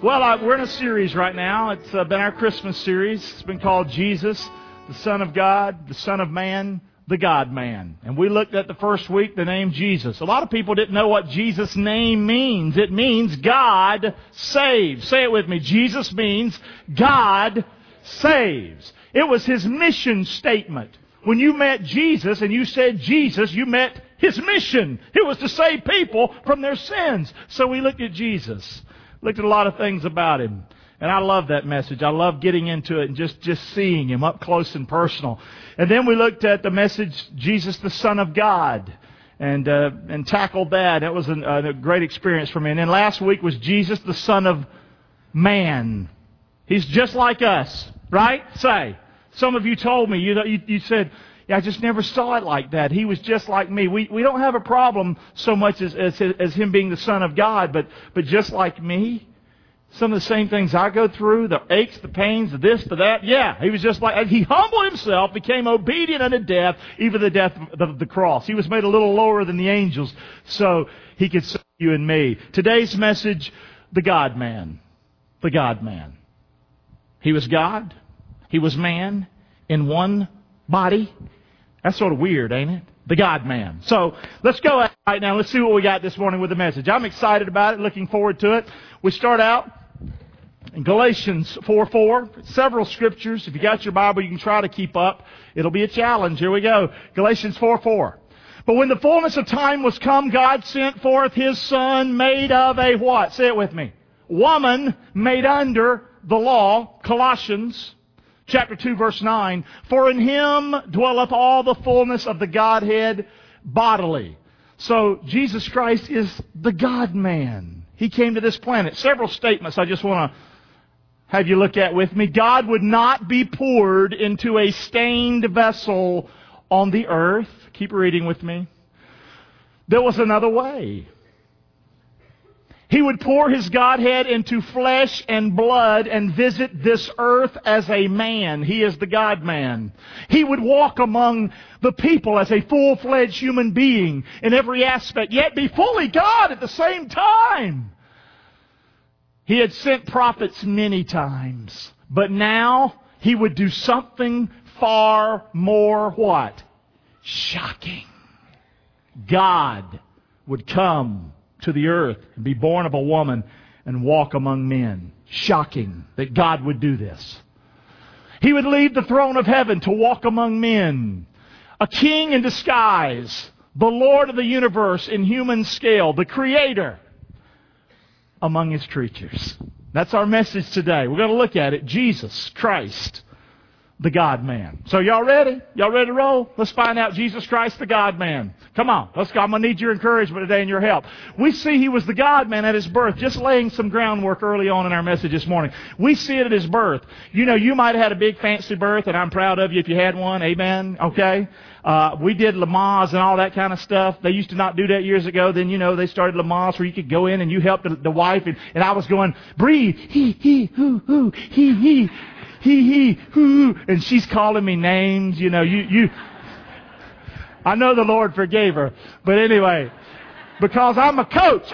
Well, we're in a series right now. It's been our Christmas series. It's been called Jesus, the Son of God, the Son of Man, the God-Man. And we looked at the first week the name Jesus. A lot of people didn't know what Jesus' name means. It means God saves. Say it with me. Jesus means God saves. It was His mission statement. When you met Jesus and you said Jesus, you met His mission. It was to save people from their sins. So we looked at Jesus. Looked at a lot of things about Him. And I love that message. I love getting into it and just seeing Him up close and personal. And then we looked at the message, Jesus the Son of God, and tackled that. It was a great experience for me. And then last week was Jesus the Son of Man. He's just like us, right? Say. Some of you told me, you said, yeah, I just never saw it like that. He was just like me. We don't have a problem so much as Him being the Son of God, but just like me. Some of the same things I go through, the aches, the pains, the this, the that. Yeah, He was just like, He humbled Himself, became obedient unto death, even the death of the cross. He was made a little lower than the angels so He could save you and me. Today's message, the God-Man. The God-Man. He was God. He was man in one body. That's sort of weird, ain't it? The God-Man. So let's go right now. Let's see what we got this morning with the message. I'm excited about it, looking forward to it. We start out in Galatians 4:4. Several scriptures. If you got your Bible, you can try to keep up. It'll be a challenge. Here we go. Galatians 4:4. But when the fullness of time was come, God sent forth His Son, made of a what? Say it with me. Woman made under the law. Colossians chapter 2, verse 9, for in Him dwelleth all the fullness of the Godhead bodily. So Jesus Christ is the God-Man. He came to this planet. Several statements I just want to have you look at with me. God would not be poured into a stained vessel on the earth. Keep reading with me. There was another way. He would pour His Godhead into flesh and blood and visit this earth as a man. He is the God-Man. He would walk among the people as a full-fledged human being in every aspect, yet be fully God at the same time. He had sent prophets many times, but now He would do something far more what? Shocking. God would come to the earth and be born of a woman and walk among men. Shocking that God would do this. He would leave the throne of heaven to walk among men. A king in disguise. The Lord of the universe in human scale. The Creator among His creatures. That's our message today. We're going to look at it. Jesus Christ, the God-Man. So y'all ready? Y'all ready to roll? Let's find out Jesus Christ, the God-Man. Come on. Let's go. I'm going to need your encouragement today and your help. We see He was the God-Man at His birth, just laying some groundwork early on in our message this morning. We see it at His birth. You know, you might have had a big fancy birth, and I'm proud of you if you had one. Amen? Okay? We did Lamaze and all that kind of stuff. They used to not do that years ago. Then, they started Lamaze where you could go in and you helped the wife. And I was going, breathe. He, hoo, he. He, hoo, and she's calling me names, I know the Lord forgave her. But anyway, because I'm a coach.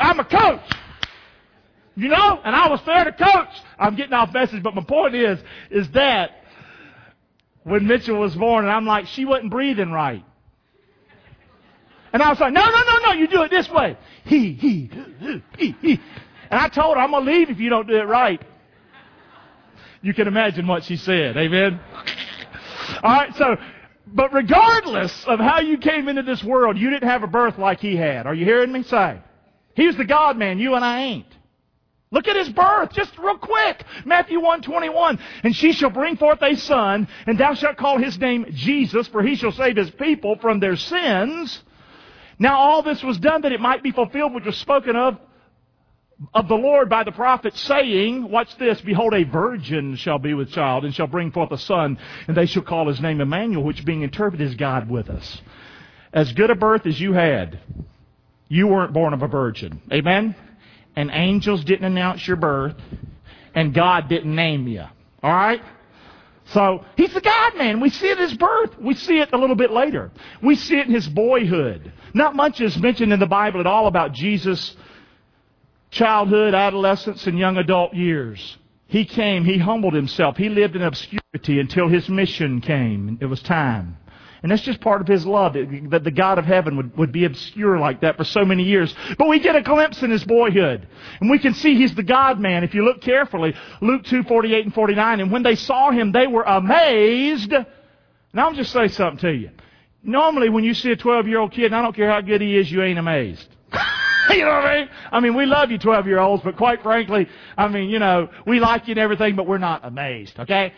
And I was there to coach. I'm getting off message, but my point is that when Mitchell was born, and I'm like, she wasn't breathing right. And I was like, no, you do it this way. He. And I told her, I'm going to leave if you don't do it right. You can imagine what she said. Amen? All right, but regardless of how you came into this world, you didn't have a birth like He had. Are you hearing me say? He was the God-Man. You and I ain't. Look at His birth, just real quick. Matthew 1:21. And she shall bring forth a son, and thou shalt call His name Jesus, for He shall save His people from their sins. Now all this was done that it might be fulfilled, which was spoken of the Lord by the prophet, saying, watch this, behold, a virgin shall be with child, and shall bring forth a son, and they shall call His name Emmanuel, which being interpreted is God with us. As good a birth as you had, you weren't born of a virgin. Amen? And angels didn't announce your birth, and God didn't name you. All right? So, He's the God-Man. We see it at His birth. We see it a little bit later. We see it in His boyhood. Not much is mentioned in the Bible at all about Jesus childhood, adolescence, and young adult years. He came, He humbled Himself. He lived in obscurity until His mission came. It was time. And that's just part of His love, that the God of heaven would be obscure like that for so many years. But we get a glimpse in His boyhood. And we can see He's the God-man. If you look carefully, Luke 2:48 and 49, and when they saw Him, they were amazed. Now I'll just say something to you. Normally when you see a 12-year-old kid, and I don't care how good he is, you ain't amazed. You know what I mean? I mean, we love you 12-year-olds, but quite frankly, I mean, we like you and everything, but we're not amazed, okay?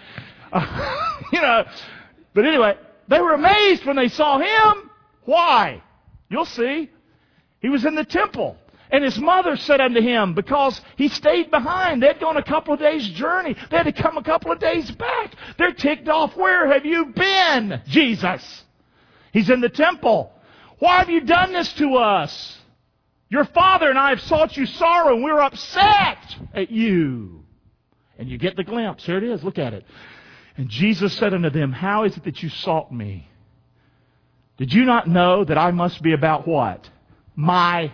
But anyway, they were amazed when they saw Him. Why? You'll see. He was in the temple. And His mother said unto Him, because He stayed behind. They'd gone a couple of days' journey. They had to come a couple of days back. They're ticked off. Where have you been, Jesus? He's in the temple. Why have you done this to us? Your father and I have sought you sorrow, and we're upset at you. And you get the glimpse. Here it is. Look at it. And Jesus said unto them, how is it that you sought me? Did you not know that I must be about what? I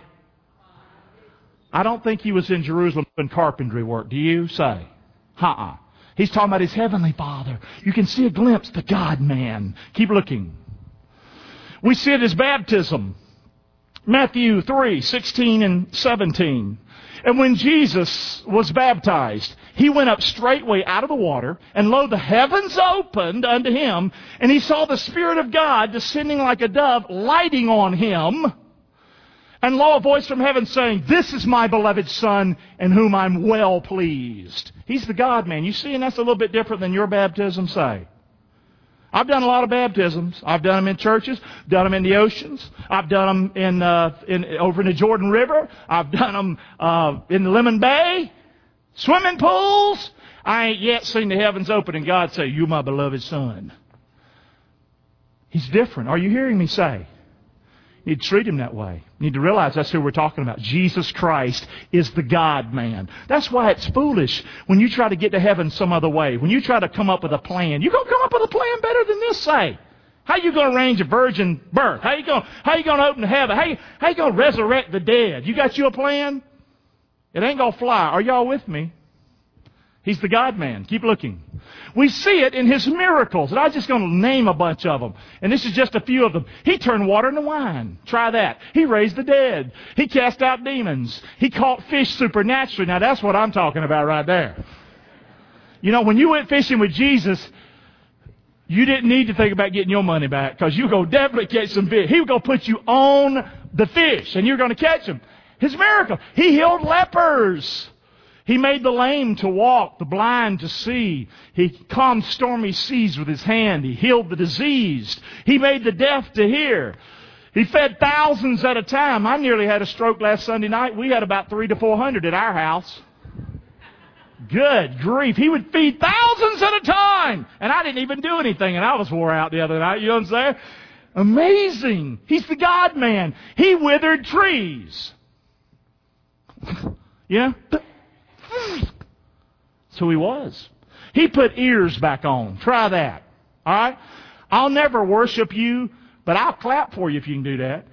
don't think He was in Jerusalem doing carpentry work. Do you say? He's talking about His heavenly Father. You can see a glimpse, the God-man. Keep looking. We see it as baptism. Matthew 3:16 and 17. And when Jesus was baptized, He went up straightway out of the water, and lo, the heavens opened unto Him, and He saw the Spirit of God descending like a dove, lighting on Him. And lo, a voice from heaven saying, this is my beloved Son, in whom I'm well pleased. He's the God-man. You see, and that's a little bit different than your baptism, say. I've done a lot of baptisms. I've done them in churches, done them in the oceans. I've done them over in the Jordan River. I've done them in the Lemon Bay, swimming pools. I ain't yet seen the heavens open and God say, "You my beloved Son." He's different. Are you hearing me say? You need to treat Him that way. You need to realize that's who we're talking about. Jesus Christ is the God-man. That's why it's foolish when you try to get to heaven some other way. When you try to come up with a plan. You're going to come up with a plan better than this, say. How you going to arrange a virgin birth? How you going to open heaven? How you going to resurrect the dead? You got you a plan? It ain't going to fly. Are y'all with me? He's the God-man. Keep looking. We see it in His miracles. And I'm just going to name a bunch of them. And this is just a few of them. He turned water into wine. Try that. He raised the dead. He cast out demons. He caught fish supernaturally. Now that's what I'm talking about right there. You know, when you went fishing with Jesus, you didn't need to think about getting your money back, because you're going to definitely catch some fish. He was going to put you on the fish and you're going to catch them. His miracle. He healed lepers. He made the lame to walk, the blind to see. He calmed stormy seas with His hand. He healed the diseased. He made the deaf to hear. He fed thousands at a time. I nearly had a stroke last Sunday night. We had about 300 to 400 at our house. Good grief. He would feed thousands at a time. And I didn't even do anything, and I was wore out the other night. You know what I'm saying? Amazing. He's the God-man. He withered trees. Yeah? That's who He was. He put ears back on. Try that. All right? I'll never worship you, but I'll clap for you if you can do that.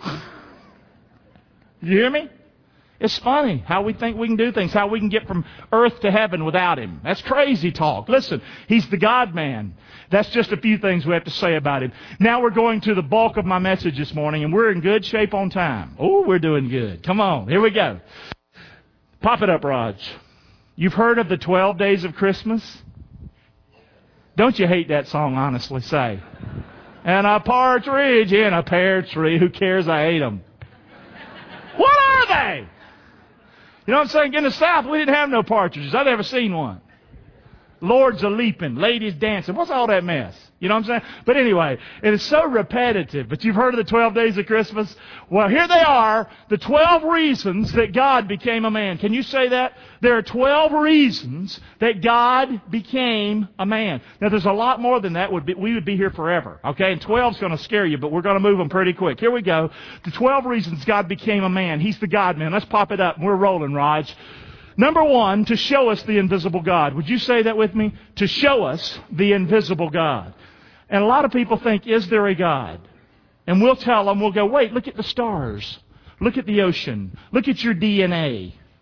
You hear me? It's funny how we think we can do things, how we can get from earth to heaven without Him. That's crazy talk. Listen, He's the God-man. That's just a few things we have to say about Him. Now we're going to the bulk of my message this morning, and we're in good shape on time. Oh, we're doing good. Come on. Here we go. Pop it up, Raj. You've heard of the 12 days of Christmas? Don't you hate that song, honestly? Say. And a partridge in a pear tree. Who cares? I hate them. What are they? You know what I'm saying? In the South, we didn't have no partridges. I've never seen one. Lords a leaping, ladies dancing. What's all that mess? You know what I'm saying? But anyway, it is so repetitive. But you've heard of the 12 days of Christmas? Well, here they are, the 12 reasons that God became a man. Can you say that? There are 12 reasons that God became a man. Now, there's a lot more than that. We would be here forever. Okay? And 12 is going to scare you, but we're going to move them pretty quick. Here we go. The 12 reasons God became a man. He's the God-man. Let's pop it up. We're rolling, Raj. Number one, to show us the invisible God. Would you say that with me? To show us the invisible God. And a lot of people think, is there a God? And we'll tell them, we'll go, wait, look at the stars. Look at the ocean. Look at your DNA.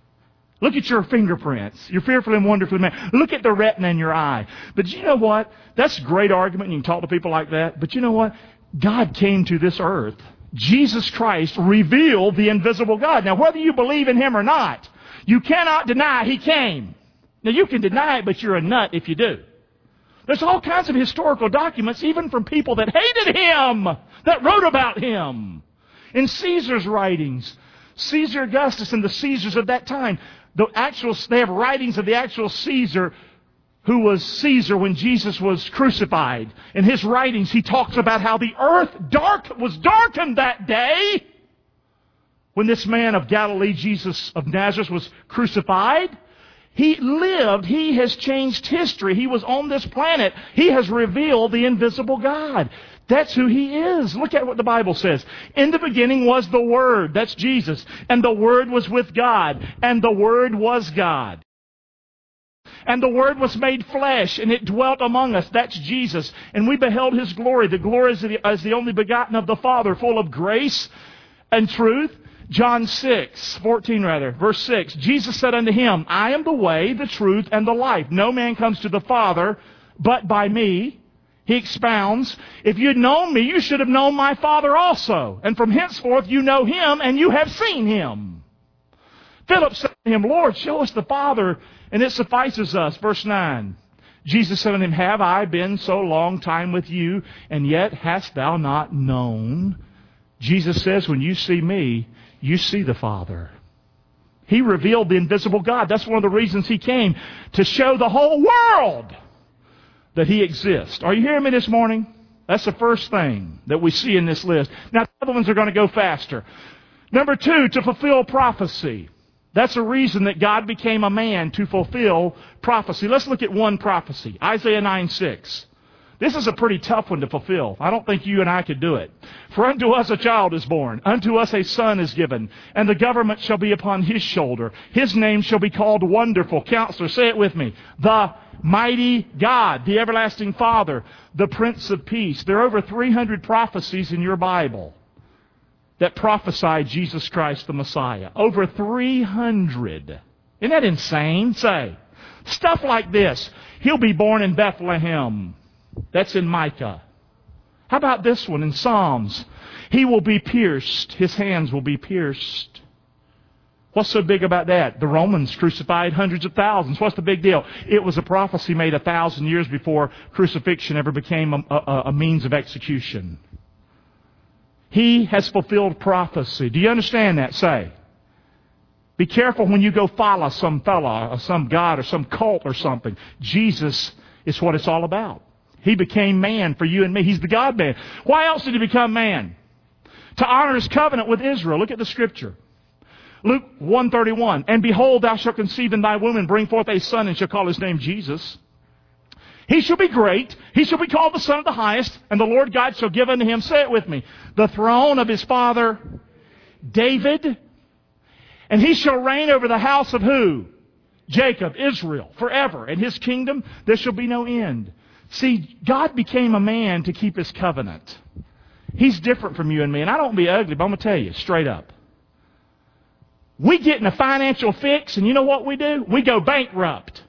Look at your fingerprints. You're fearfully and wonderfully made. Look at the retina in your eye. But you know what? That's a great argument. You can talk to people like that. But you know what? God came to this earth. Jesus Christ revealed the invisible God. Now, whether you believe in Him or not, you cannot deny He came. Now, you can deny it, but you're a nut if you do. There's all kinds of historical documents, even from people that hated Him, that wrote about Him. In Caesar's writings, Caesar Augustus and the Caesars of that time, they have writings of the actual Caesar who was Caesar when Jesus was crucified. In his writings, he talks about how the earth was darkened that day when this man of Galilee, Jesus of Nazareth, was crucified. He lived. He has changed history. He was on this planet. He has revealed the invisible God. That's who He is. Look at what the Bible says. In the beginning was the Word. That's Jesus. And the Word was with God. And the Word was God. And the Word was made flesh, and it dwelt among us. That's Jesus. And we beheld His glory. The glory is the only begotten of the Father, full of grace and truth. John 14, verse 6. Jesus said unto him, I am the way, the truth, and the life. No man comes to the Father but by me. He expounds, if you had known me, you should have known my Father also. And from henceforth you know Him, and you have seen Him. Philip said to Him, Lord, show us the Father, and it suffices us. Verse 9. Jesus said unto him, have I been so long time with you, and yet hast thou not known? Jesus says, when you see me, you see the Father. He revealed the invisible God. That's one of the reasons He came, to show the whole world that He exists. Are you hearing me this morning? That's the first thing that we see in this list. Now, the other ones are going to go faster. Number 2, to fulfill prophecy. That's a reason that God became a man, to fulfill prophecy. Let's look at one prophecy. Isaiah 9:6. This is a pretty tough one to fulfill. I don't think you and I could do it. For unto us a child is born, unto us a son is given, and the government shall be upon His shoulder. His name shall be called Wonderful Counselor. Say it with me. The Mighty God, the Everlasting Father, the Prince of Peace. There are over 300 prophecies in your Bible that prophesy Jesus Christ the Messiah. Over 300. Isn't that insane? Say. Stuff like this. He'll be born in Bethlehem. That's in Micah. How about this one in Psalms? He will be pierced. His hands will be pierced. What's so big about that? The Romans crucified hundreds of thousands. What's the big deal? It was a prophecy made 1,000 years before crucifixion ever became a means of execution. He has fulfilled prophecy. Do you understand that? Say. Be careful when you go follow some fella or some god or some cult or something. Jesus is what it's all about. He became man for you and me. He's the God-man. Why else did He become man? To honor His covenant with Israel. Look at the Scripture. Luke 1:31. And behold, thou shalt conceive in thy womb and bring forth a son, and shall call his name Jesus. He shall be great. He shall be called the Son of the Highest. And the Lord God shall give unto him, say it with me, the throne of his father David. And he shall reign over the house of who? Jacob, Israel, forever. And his kingdom, there shall be no end. See, God became a man to keep His covenant. He's different from you and me. And I don't be ugly, but I'm going to tell you straight up. We get in a financial fix, and you know what we do? We go bankrupt.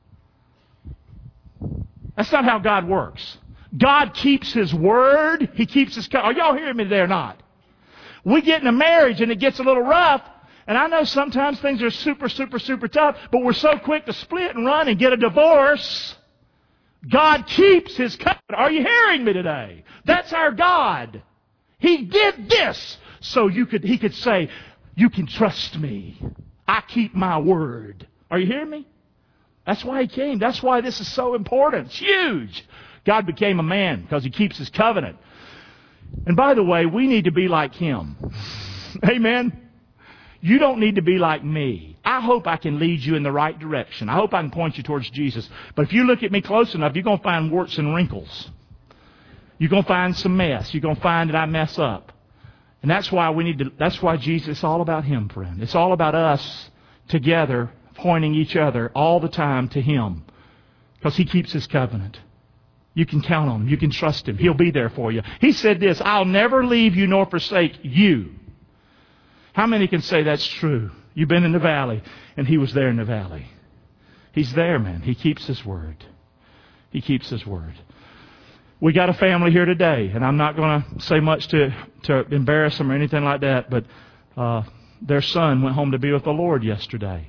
That's not how God works. God keeps His word. He keeps His covenant. Are y'all hearing me there or not? We get in a marriage, and it gets a little rough. And I know sometimes things are super tough, but we're so quick to split and run and get a divorce. God keeps His covenant. Are you hearing me today? That's our God. He did this so He could say, you can trust me. I keep my word. Are you hearing me? That's why He came. That's why this is so important. It's huge. God became a man because He keeps His covenant. And by the way, we need to be like Him. Amen. You don't need to be like me. I hope I can lead you in the right direction. I hope I can point you towards Jesus. But if you look at me close enough, you're going to find warts and wrinkles. You're going to find some mess. You're going to find that I mess up. And that's why that's why Jesus, it's all about Him, friend. It's all about us together, pointing each other all the time to Him. Because He keeps His covenant. You can count on Him. You can trust Him. He'll be there for you. He said this, I'll never leave you nor forsake you. How many can say that's true? You've been in the valley, and He was there in the valley. He's there, man. He keeps His word. He keeps His word. We got a family here today, and I'm not going to say much to embarrass them or anything like that, but their son went home to be with the Lord yesterday.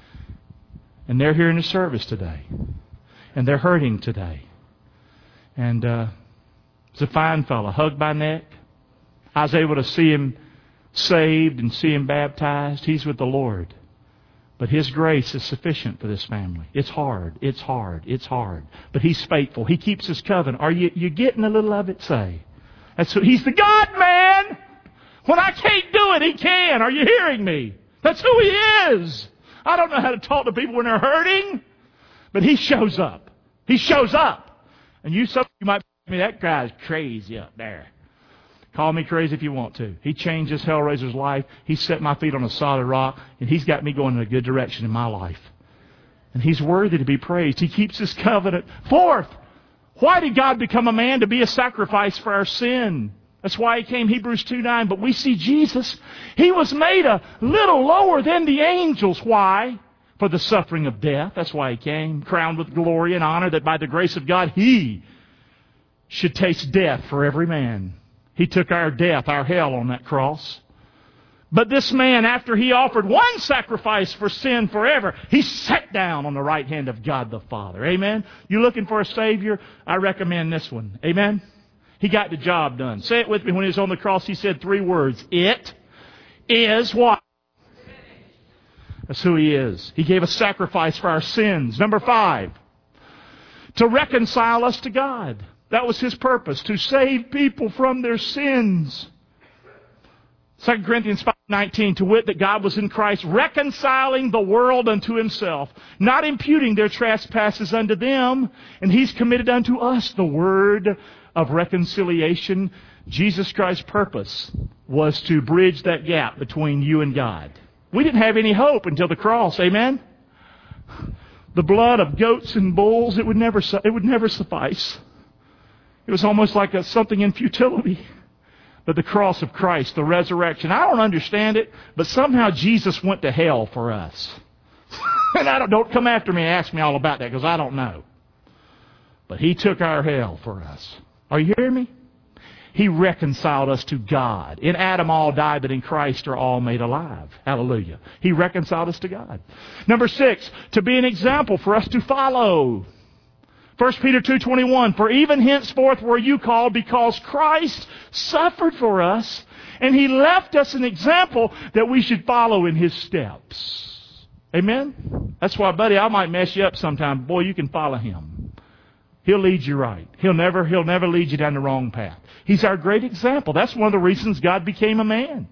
And they're here in the service today. And they're hurting today. And he's a fine fellow, hugged by neck. I was able to see him saved and see him baptized. He's with the Lord. But His grace is sufficient for this family. It's hard. It's hard. It's hard. But He's faithful. He keeps His covenant. Are you getting a little of it? Say. He's the God man. When I can't do it, He can. Are you hearing me? That's who He is. I don't know how to talk to people when they're hurting. But He shows up. He shows up. And some of you might be, that guy's crazy up there. Call me crazy if you want to. He changed this Hellraiser's life. He set my feet on a solid rock, and He's got me going in a good direction in my life. And He's worthy to be praised. He keeps His covenant. Fourth, why did God become a man? To be a sacrifice for our sin. That's why He came, Hebrews 2:9. But we see Jesus, He was made a little lower than the angels. Why? For the suffering of death. That's why He came, crowned with glory and honor, that by the grace of God He should taste death for every man. He took our death, our hell on that cross. But this man, after He offered one sacrifice for sin forever, He sat down on the right hand of God the Father. Amen? You looking for a Savior? I recommend this one. Amen? He got the job done. Say it with me. When He was on the cross, He said 3 words. It is what? That's who He is. He gave a sacrifice for our sins. Number 5, to reconcile us to God. That was His purpose, to save people from their sins. 2 Corinthians 5:19, to wit, that God was in Christ, reconciling the world unto Himself, not imputing their trespasses unto them, and He's committed unto us the word of reconciliation. Jesus Christ's purpose was to bridge that gap between you and God. We didn't have any hope until the cross, amen? The blood of goats and bulls, it would never suffice. It was almost like something in futility. But the cross of Christ, the resurrection, I don't understand it, but somehow Jesus went to hell for us. And don't come after me and ask me all about that, because I don't know. But He took our hell for us. Are you hearing me? He reconciled us to God. In Adam all died, but in Christ are all made alive. Hallelujah. He reconciled us to God. Number 6, to be an example for us to follow. 1 Peter 2:21, for even henceforth were you called, because Christ suffered for us, and He left us an example that we should follow in His steps. Amen? That's why, buddy, I might mess you up sometime. Boy, you can follow Him. He'll lead you right. He'll never lead you down the wrong path. He's our great example. That's one of the reasons God became a man.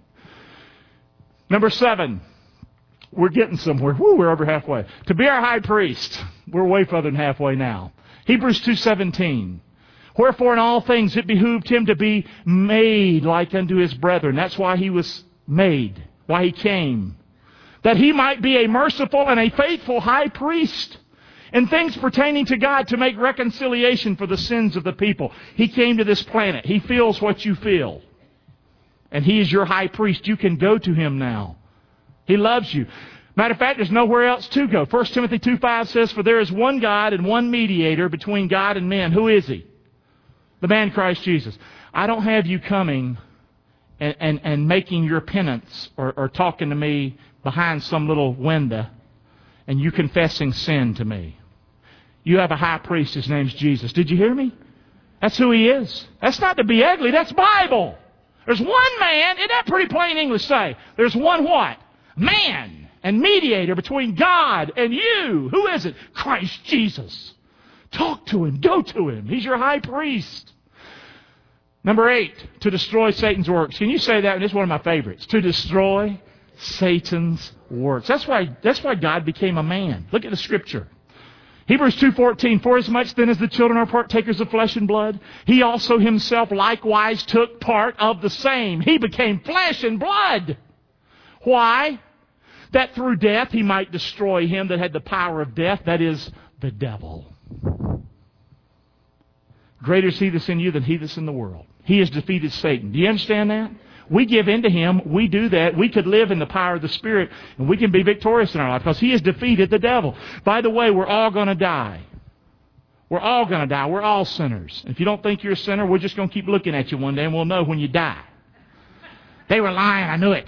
Number 7, we're getting somewhere. Woo, we're over halfway. To be our high priest. We're way further than halfway now. Hebrews 2:17. Wherefore in all things it behooved Him to be made like unto His brethren. That's why He was made. Why He came. That He might be a merciful and a faithful high priest in things pertaining to God, to make reconciliation for the sins of the people. He came to this planet. He feels what you feel. And He is your high priest. You can go to Him now. He loves you. Matter of fact, there's nowhere else to go. 1 Timothy 2:5 says, for there is one God and one mediator between God and men. Who is He? The man Christ Jesus. I don't have you coming and making your penance or talking to me behind some little window and you confessing sin to me. You have a high priest. His name's Jesus. Did you hear me? That's who He is. That's not to be ugly. That's Bible. There's one man. Isn't that pretty plain English say? There's one what? Man. And mediator between God and you. Who is it? Christ Jesus. Talk to Him. Go to Him. He's your high priest. Number 8, to destroy Satan's works. Can you say that? And it's one of my favorites. To destroy Satan's works. That's why God became a man. Look at the Scripture. Hebrews 2:14, for as much then as the children are partakers of flesh and blood, He also Himself likewise took part of the same. He became flesh and blood. Why? That through death He might destroy him that had the power of death, that is, the devil. Greater is He that's in you than he that's in the world. He has defeated Satan. Do you understand that? we give in to Him, we do that, we could live in the power of the Spirit, and we can be victorious in our life because He has defeated the devil. By the way, we're all going to die. We're all going to die. We're all sinners. And if you don't think you're a sinner, we're just going to keep looking at you one day, and we'll know when you die. They were lying, I knew it.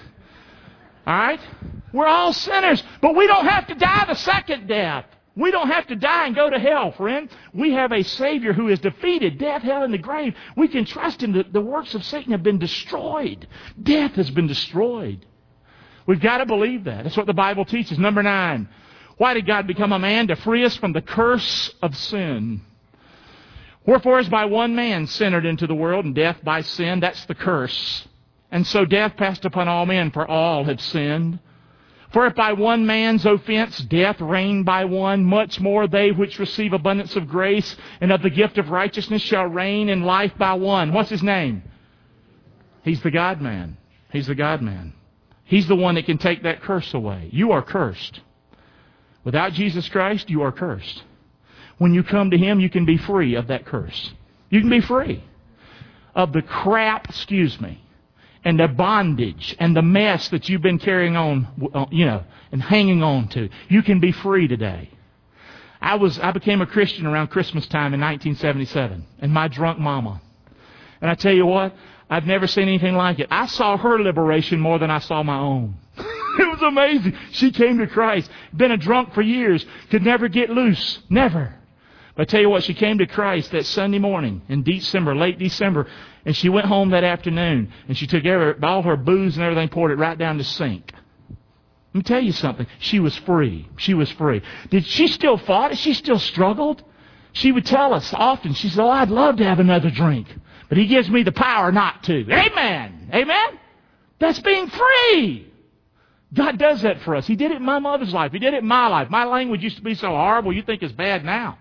All right? We're all sinners, but we don't have to die the second death. We don't have to die and go to hell, friend. We have a Savior who has defeated death, hell, and the grave. We can trust Him. The works of Satan have been destroyed. Death has been destroyed. We've got to believe that. That's what the Bible teaches. Number 9, why did God become a man? To free us from the curse of sin. Wherefore, as by one man sin entered into the world, and death by sin, that's the curse. And so death passed upon all men, for all have sinned. For if by one man's offense death reigned by one, much more they which receive abundance of grace and of the gift of righteousness shall reign in life by one. What's His name? He's the God-man. He's the God-man. He's the one that can take that curse away. You are cursed. Without Jesus Christ, you are cursed. When you come to Him, you can be free of that curse. You can be free of the crap, and the bondage and the mess that you've been carrying on, and hanging on to. You can be free today. I became a Christian around Christmas time in 1977, and my drunk mama. And I tell you what, I've never seen anything like it. I saw her liberation more than I saw my own. It was amazing. She came to Christ. Been a drunk for years. Could never get loose. Never. But I tell you what, she came to Christ that Sunday morning in December, late December, and she went home that afternoon, and she took all her booze and everything, poured it right down the sink. Let me tell you something. She was free. She was free. Did she still fought? She still struggled? She would tell us often, she said, I'd love to have another drink, but He gives me the power not to. Amen. Amen? That's being free. God does that for us. He did it in my mother's life. He did it in my life. My language used to be so horrible, you think it's bad now.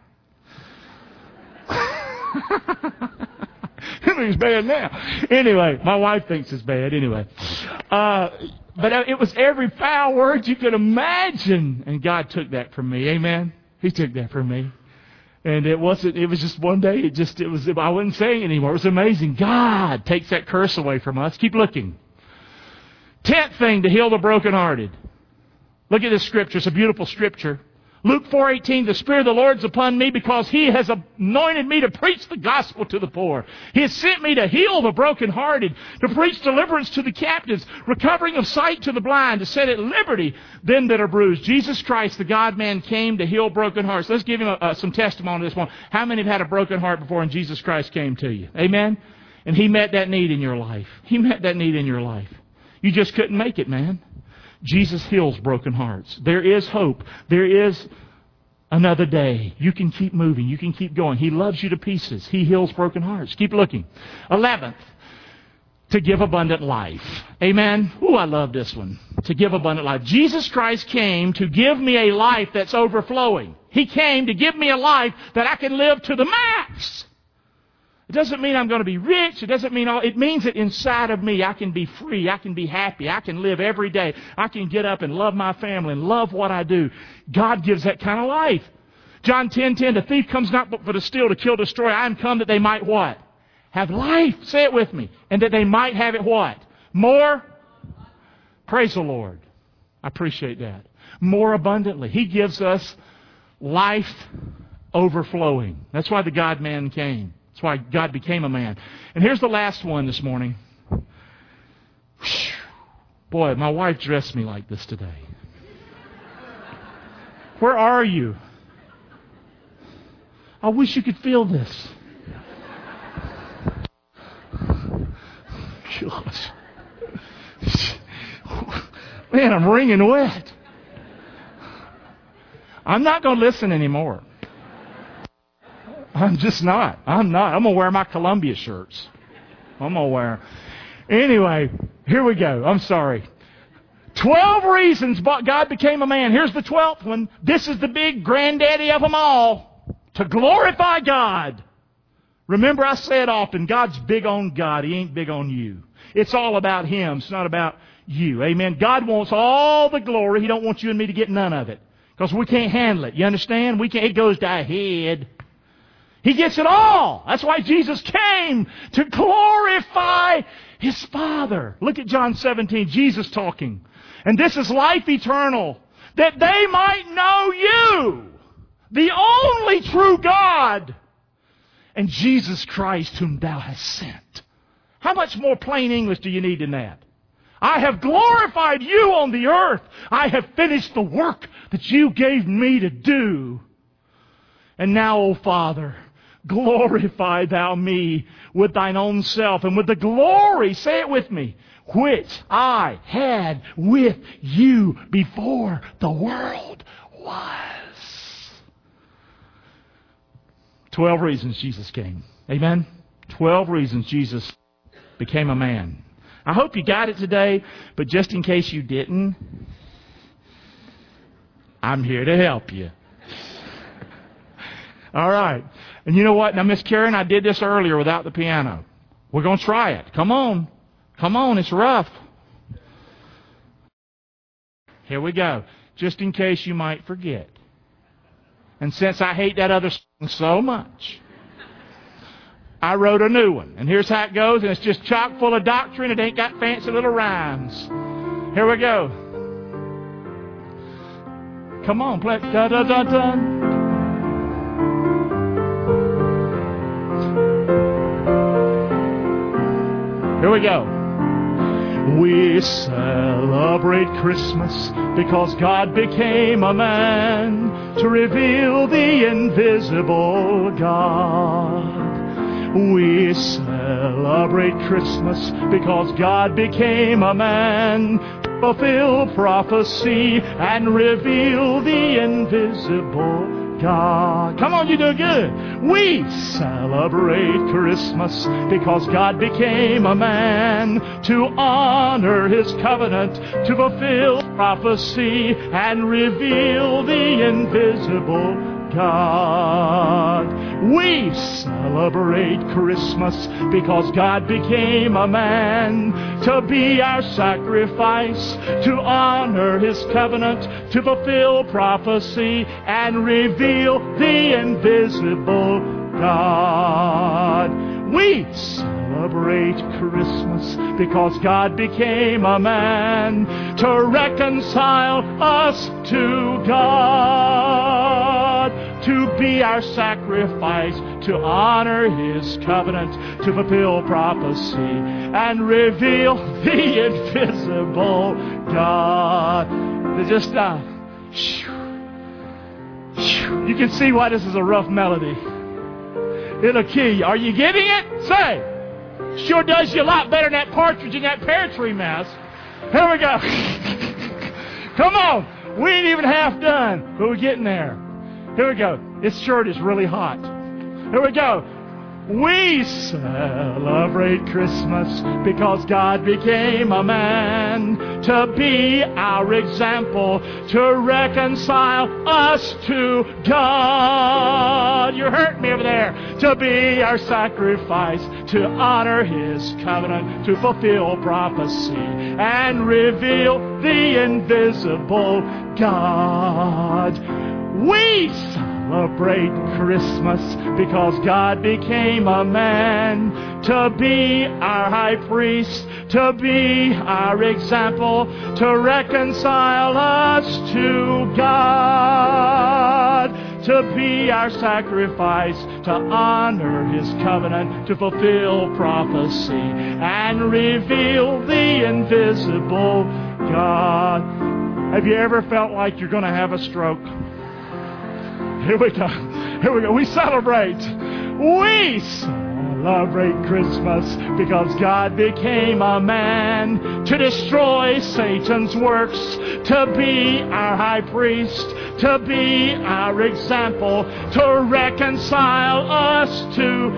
It's bad now. Anyway, my wife thinks it's bad anyway. But it was every foul word you could imagine. And God took that from me. Amen? He took that from me. And it was just one day, I wasn't saying anymore. It was amazing. God takes that curse away from us. Keep looking. 10th thing, to heal the brokenhearted. Look at this scripture. It's a beautiful scripture. Luke 4:18, the Spirit of the Lord's upon me because He has anointed me to preach the gospel to the poor. He has sent me to heal the brokenhearted, to preach deliverance to the captives, recovering of sight to the blind, to set at liberty them that are bruised. Jesus Christ, the God-man, came to heal broken hearts. Let's give Him some testimony to this one. How many have had a broken heart before and Jesus Christ came to you? Amen? And He met that need in your life. He met that need in your life. You just couldn't make it, man. Jesus heals broken hearts. There is hope. There is another day. You can keep moving. You can keep going. He loves you to pieces. He heals broken hearts. Keep looking. 11th, to give abundant life. Amen? Ooh, I love this one. To give abundant life. Jesus Christ came to give me a life that's overflowing. He came to give me a life that I can live to the max. It doesn't mean I'm going to be rich. It doesn't mean it means that inside of me I can be free. I can be happy. I can live every day. I can get up and love my family and love what I do. God gives that kind of life. John 10:10, the thief comes not but for to steal, to kill, destroy. I am come that they might what? Have life. Say it with me. And that they might have it what? More? Praise the Lord. I appreciate that. More abundantly. He gives us life overflowing. That's why the God-man came. That's why God became a man. And here's the last one this morning. Boy, my wife dressed me like this today. Where are you? I wish you could feel this. Gosh. Man, I'm wringing wet. I'm not going to listen anymore. I'm just not. I'm going to wear my Columbia shirts. I'm going to wear. Anyway, here we go. I'm sorry. 12 reasons God became a man. Here's the 12th one. This is the big granddaddy of them all. To glorify God. Remember, I say it often, God's big on God. He ain't big on you. It's all about Him. It's not about you. Amen. God wants all the glory. He don't want you and me to get none of it. Because we can't handle it. You understand? We can't. It goes to our head. He gets it all. That's why Jesus came to glorify His Father. Look at John 17, Jesus talking. And this is life eternal, that they might know you, the only true God, and Jesus Christ whom thou hast sent. How much more plain English do you need than that? I have glorified you on the earth. I have finished the work that you gave me to do. And now, O Father, glorify thou me with thine own self and with the glory, say it with me, which I had with you before the world was. 12 reasons Jesus came. Amen? 12 reasons Jesus became a man. I hope you got it today, but just in case you didn't, I'm here to help you. All right. And you know what? Now, Miss Karen, I did this earlier without the piano. We're going to try it. Come on. Come on. It's rough. Here we go. Just in case you might forget. And since I hate that other song so much, I wrote a new one. And here's how it goes. And it's just chock full of doctrine. It ain't got fancy little rhymes. Here we go. Come on. Play. Da-da-da-da. Here we go. We celebrate Christmas because God became a man to reveal the invisible God. We celebrate Christmas because God became a man to fulfill prophecy and reveal the invisible God. Come on, you're doing good. We celebrate Christmas because God became a man to honor His covenant, to fulfill prophecy and reveal the invisible God. We celebrate Christmas because God became a man to be our sacrifice, to honor His covenant, to fulfill prophecy and reveal the invisible God. We celebrate Christmas because God became a man to reconcile us to God, to be our sacrifice, to honor His covenant, to fulfill prophecy and reveal the invisible God. Just you can see why this is a rough melody. It'll kill you. Are you getting it? Say. Sure does you a lot better than that partridge in that pear tree mess. Here we go. Come on. We ain't even half done, but we're getting there. Here we go. This shirt is really hot. Here we go. We celebrate Christmas because God became a man to be our example, to reconcile us to God. You're hurting me over there. To be our sacrifice, to honor His covenant, to fulfill prophecy and reveal the invisible God. We celebrate Christmas because God became a man to be our high priest, to be our example, to reconcile us to God, to be our sacrifice, to honor His covenant, to fulfill prophecy and reveal the invisible God. Have you ever felt like you're going to have a stroke? Here we go. Here we go. We celebrate. We celebrate Christmas because God became a man to destroy Satan's works, to be our high priest, to be our example, to reconcile us to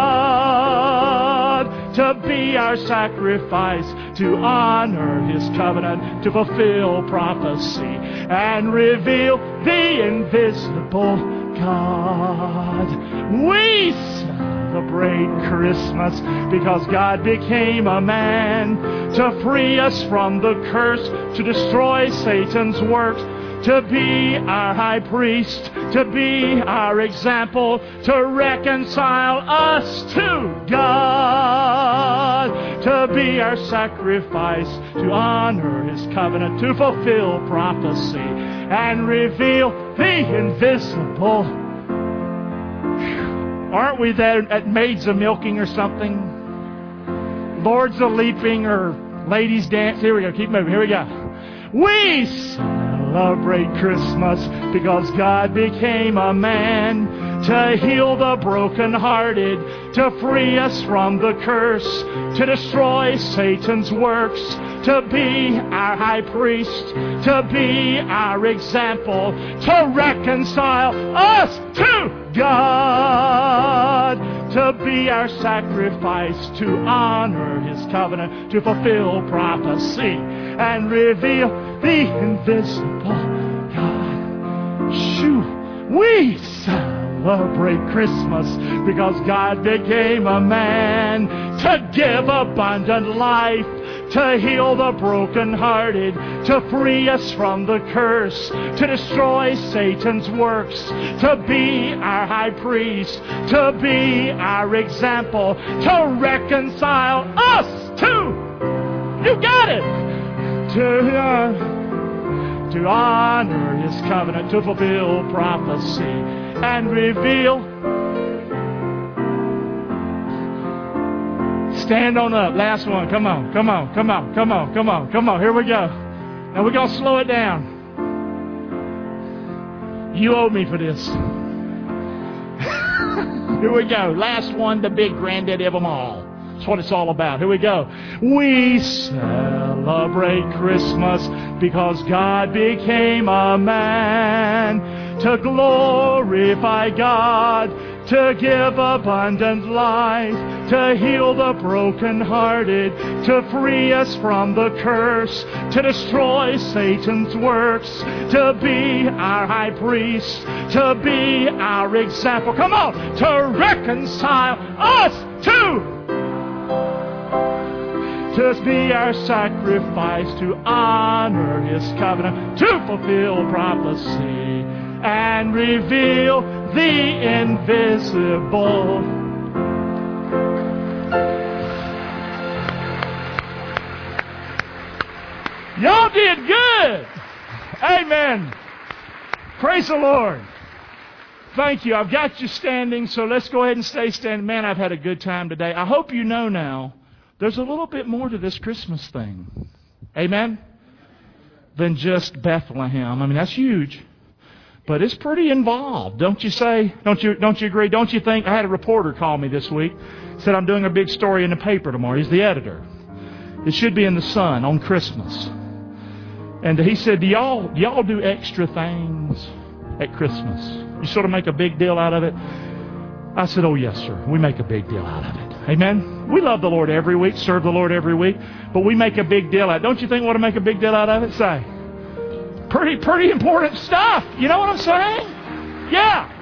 God, to be our sacrifice, to honor His covenant, to fulfill prophecy and reveal the invisible God. We celebrate Christmas because God became a man to free us from the curse, to destroy Satan's works, to be our high priest, to be our example, to reconcile us to God, to be our sacrifice, to honor His covenant, to fulfill prophecy, and reveal the invisible. Aren't we there at maids of milking or something? Lords of leaping or ladies dance? Here we go. Keep moving. Here we go. We celebrate Christmas because God became a man to heal the brokenhearted, to free us from the curse, to destroy Satan's works, to be our high priest, to be our example, to reconcile us to God, to be our sacrifice, to honor His covenant, to fulfill prophecy, and reveal the invisible God. Shoo! We celebrate Christmas because God became a man to give abundant life, to heal the brokenhearted, to free us from the curse, to destroy Satan's works, to be our high priest, to be our example, to reconcile us to, you got it, to honor His covenant, to fulfill prophecy, and reveal. Stand on up. Last one. Come on. Come on. Come on. Come on. Come on. Come on. Here we go. Now we're going to slow it down. You owe me for this. Here we go. Last one, the big granddaddy of them all. That's what it's all about. Here we go. We celebrate Christmas because God became a man to glorify God, to give abundant life, to heal the brokenhearted, to free us from the curse, to destroy Satan's works, to be our high priest, to be our example. Come on, to reconcile us to be our sacrifice, to honor His covenant, to fulfill prophecy, and reveal the invisible. Y'all did good. Amen. Praise the Lord. Thank you. I've got you standing, so let's go ahead and stay standing. Man, I've had a good time today. I hope you know now there's a little bit more to this Christmas thing. Amen? Than just Bethlehem. I mean, that's huge. But it's pretty involved, don't you say? Don't you agree? Don't you think? I had a reporter call me this week. Said I'm doing a big story in the paper tomorrow. He's the editor. It should be in the Sun on Christmas. And he said, do y'all do extra things at Christmas? You sort of make a big deal out of it? I said, oh yes, sir. We make a big deal out of it. Amen? We love the Lord every week, serve the Lord every week, but we make a big deal out of it. Don't you think we ought to make a big deal out of it? Say. Pretty important stuff. You know what I'm saying? Yeah.